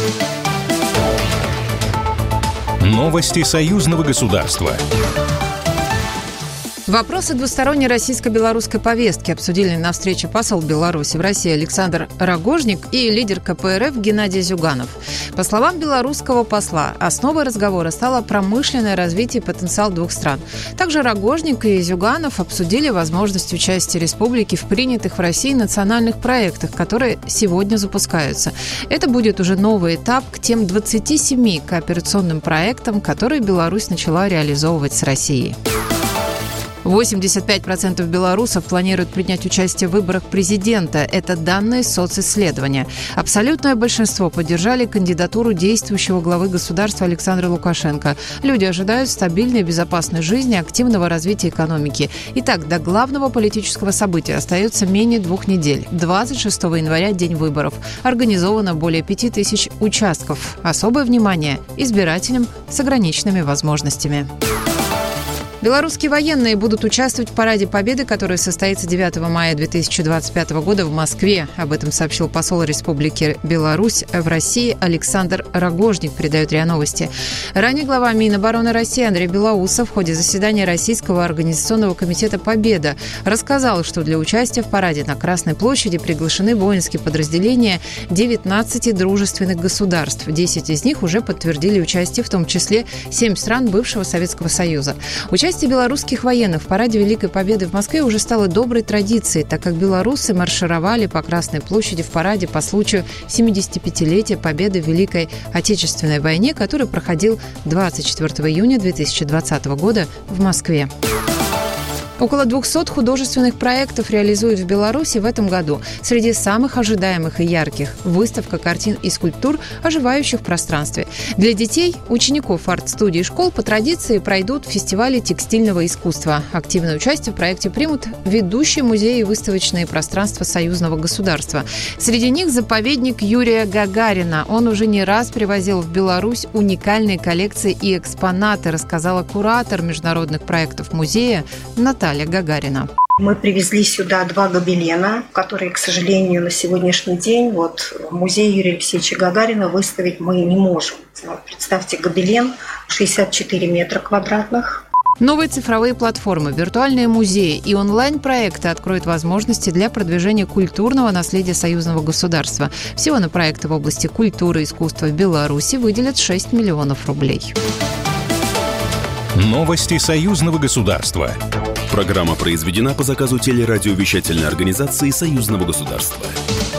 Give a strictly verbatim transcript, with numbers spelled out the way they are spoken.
Новости союзного государства. Вопросы двусторонней российско-белорусской повестки обсудили на встрече посол Беларуси в России Александр Рогожник и лидер ка пэ эр эф Геннадий Зюганов. По словам белорусского посла, основой разговора стало промышленное развитие и потенциал двух стран. Также Рогожник и Зюганов обсудили возможность участия республики в принятых в России национальных проектах, которые сегодня запускаются. Это будет уже новый этап к тем двадцати семи кооперационным проектам, которые Беларусь начала реализовывать с Россией. восемьдесят пять процентов белорусов планируют принять участие в выборах президента. Это данные социсследования. Абсолютное большинство поддержали кандидатуру действующего главы государства Александра Лукашенко. Люди ожидают стабильной и безопасной жизни, активного развития экономики. Итак, до главного политического события остается менее двух недель. двадцать шестого января – день выборов. Организовано более пяти тысяч участков. Особое внимание избирателям с ограниченными возможностями. Белорусские военные будут участвовать в Параде Победы, который состоится девятого мая две тысячи двадцать пятого года в Москве. Об этом сообщил посол Республики Беларусь в России Александр Рогожник, передает РИА Новости. Ранее глава Минобороны России Андрей Белоусов в ходе заседания Российского организационного комитета «Победа» рассказал, что для участия в параде на Красной площади приглашены воинские подразделения девятнадцати дружественных государств. десять из них уже подтвердили участие, в том числе семь стран бывшего Советского Союза. Участие белорусских военных в Параде Великой Победы в Москве уже стало доброй традицией, так как белорусы маршировали по Красной площади в параде по случаю семидесятипятилетия победы в Великой Отечественной войне, который проходил двадцать четвёртого июня две тысячи двадцатого года в Москве. Около двухсот художественных проектов реализуют в Беларуси в этом году. Среди самых ожидаемых и ярких – выставка картин и скульптур, оживающих в пространстве. Для детей, учеников арт-студий и школ по традиции пройдут фестивали текстильного искусства. Активное участие в проекте примут ведущие музеи и выставочные пространства союзного государства. Среди них заповедник Юрия Гагарина. Он уже не раз привозил в Беларусь уникальные коллекции и экспонаты, рассказала куратор международных проектов музея Наталья Гагарина. Мы привезли сюда два гобелена, которые, к сожалению, на сегодняшний день вот, в музее Юрия Алексеевича Гагарина выставить мы не можем. Вот, представьте, гобелен шестьдесят четыре метра квадратных. Новые цифровые платформы, виртуальные музеи и онлайн-проекты откроют возможности для продвижения культурного наследия союзного государства. Всего на проекты в области культуры и искусства в Беларуси выделят шесть миллионов рублей. Новости союзного государства. Программа произведена по заказу телерадиовещательной организации союзного государства.